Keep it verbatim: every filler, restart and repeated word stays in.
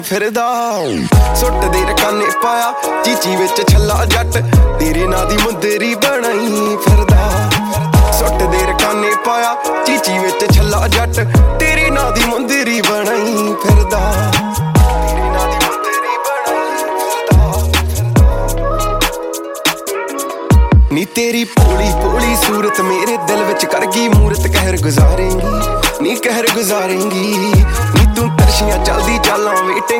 ਫਿਰਦਾ ਸੁੱਟ ਦੇ ਰਕਾਨੇ ਪਾਇਆ ਚੀਚੀ ਵਿੱਚ ਛੱਲਾ ਜੱਟ ਤੇਰੇ ਨਾਂ ਦੀ ਮੁੰਦਰੀ ਬਣਾਈ ਫਿਰਦਾ ਸੁੱਟ ਦੇ ਰਕਾਨੇ ਪਾਇਆ ਚੀਚੀ ਵਿੱਚ ਛੱਲਾ ਜੱਟ ਤੇਰੇ ਨਾਂ ਦੀ ਮੁੰਦਰੀ ਬਣਾਈ ਫਿਰਦਾ ਤੇਰੇ ਨਾਂ ਦੀ ਮੁੰਦਰੀ ਬਣਾਈ ਫਿਰਦਾ ਨੀ ਤੇਰੀ ਭੋਲੀ ਭੋਲੀ ਸੂਰਤ ਮੇਰੇ ਦਿਲ ਵਿੱਚ ਕਰ ਗਈ ਮੂਰਤ ਕਹਿਰ ਗੁਜ਼ਾਰੇਂਗੀ ਨੀ ਕਹਿਰ ਗੁਜ਼ਾਰੇਂਗੀ ਨੀ ਤੂੰ ਤਰਸ਼ੀਆਂ ਚਲਦੀ ਚਾਲਾਂ ਵੇਟਿੰਗ